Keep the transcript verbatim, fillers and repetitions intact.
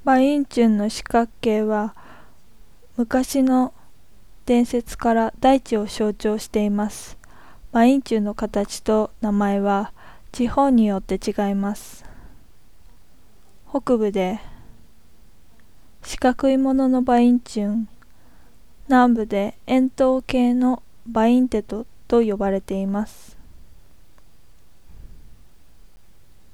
馬英九の四角形は昔の伝説から大地を象徴しています。馬英九の形と名前は地方によって違います。北部で四角いものの馬英九、南部で円筒形の馬英テトと呼ばれています。